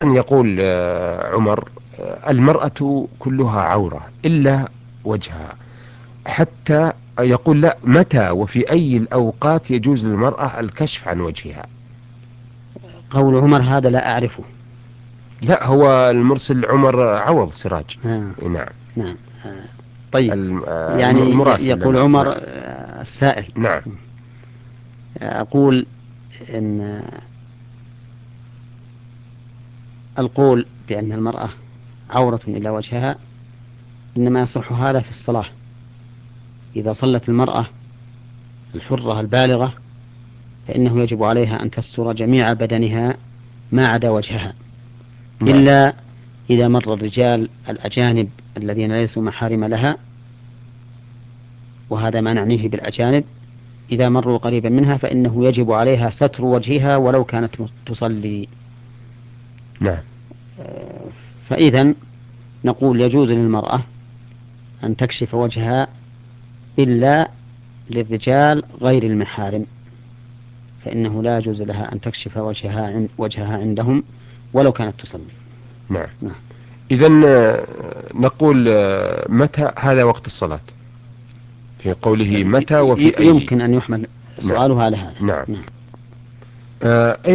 يقول عمر المرأة كلها عورة إلا وجهها، حتى يقول لا، متى وفي أي الأوقات يجوز للمرأة الكشف عن وجهها؟ قول عمر هذا لا أعرفه. لا، هو المرسل عمر عوض سراج. آه. نعم. نعم. طيب. يعني المراسل يقول لنا. عمر نعم. السائل، نعم. أقول إن القول بأن المرأة عورة إلى وجهها إنما يصح هذا في الصلاة، إذا صلت المرأة الحرة البالغة فإنه يجب عليها أن تستر جميع بدنها ما عدا وجهها، نعم. إلا إذا مر الرجال الأجانب الذين ليسوا محارم لها، وهذا ما نعنيه بالأجانب، إذا مروا قريبا منها فإنه يجب عليها ستر وجهها ولو كانت تصلي. نعم. فإذا نقول يجوز للمرأة أن تكشف وجهها إلا للرجال غير المحارم، فإنه لا يجوز لها أن تكشف وجهها عندهم ولو كانت تصلي. نعم. نعم. إذا نقول متى هذا وقت الصلاة في قوله متى وفي أي. يمكن أن يحمل نعم. سؤالها على هذا. نعم. نعم.